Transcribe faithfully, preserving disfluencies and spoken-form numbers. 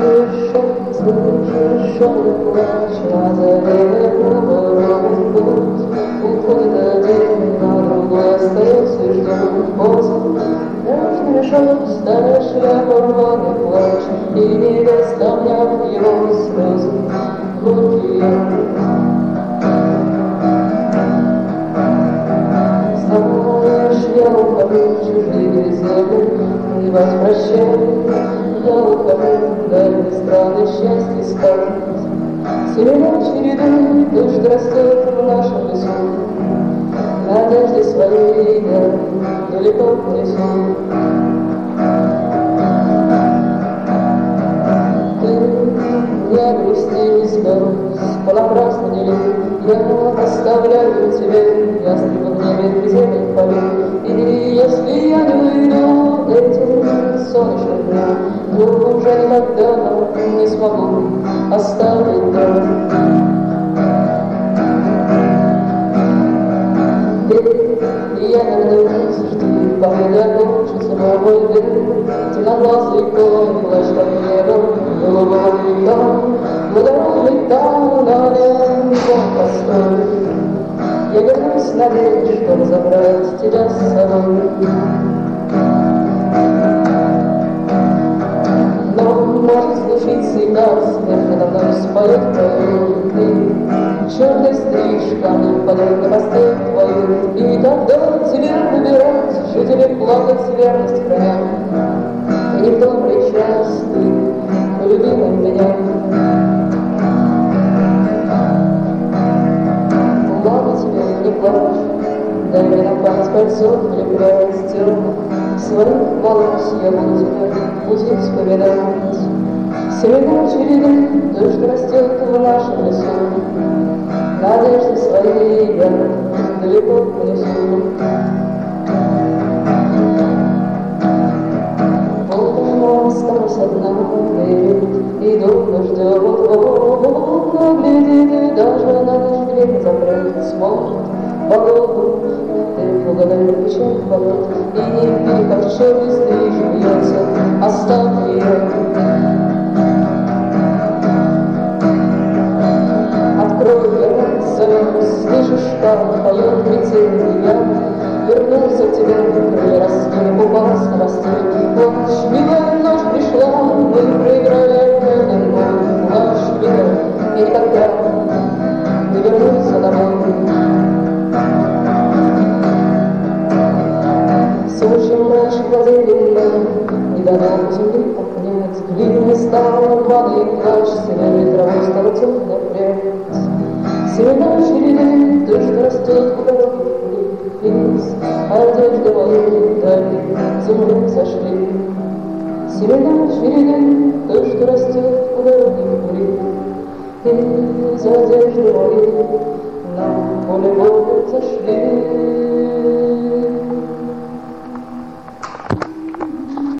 слышишь, слышишь, он плач, на заре поворот путь. Уходит один, на другой остается и ждет поздно. Нежный мешок, старая шляпа, рваный плач, и невеста, обняв его слезы, глухие. Знаешь, я ухожу в чужие земли, не возвращай. Я ухожу в дальние страны счастье искать. Семена череды, дождь растет в нашем лесу. Надежды своей я далеко понесу. Ты не грусти, не слез, понапрасну не лей. Я оставляю тебе ястребы в небе приземных полей. И если я не уйду этим солнечным днем, то уже никогда не смогу оставить дом. Я не вернусь, жди, победа кончится новый день. Темноглазый конь, плащ под небом, голубой дом, водородный там, на нем дом постой. Я вернусь, надеюсь, чтобы забрать тебя с собой. Но может случиться и так, смерть надо мной споет твою ты. Черный стрижка падает на постель твою, и тогда тебе выбирать, жить или плакать, верность храня. И не в том причаст ты, полюбила меня. Ладно тебе, не плачь, дай мне на память кольцо или прядь темных. Своих волос я буду тебя в пути вспоминать. Семена череды, дождь растет в нашем лесу. Надежды свои я далеко понесу. Вот осталась одна, верит, и долго ждет. Вот глядит, и даже на наш время закрыть сможет погоду. Ты угадай печаль болот, и не пей, как черный стриж бьется, оставь ее. Слышишь, как поет прицельный я, вернулся к тебе, крылья раскинув, упал с новостей. Ночь, милая ночь пришла, мы проиграли этот бой. Ночь, милая, и никогда не вернуться домой. Сушим наши глазели, не дано земли пахнет. Длинный стал рваный плащ, синевой травой стал темный прядь. Семена череды, дождь растет по дороге вниз, одежда моей дали, землю сошли. Семена череды, дождь растет по дороге вниз, одежда моей на поле боя зашли.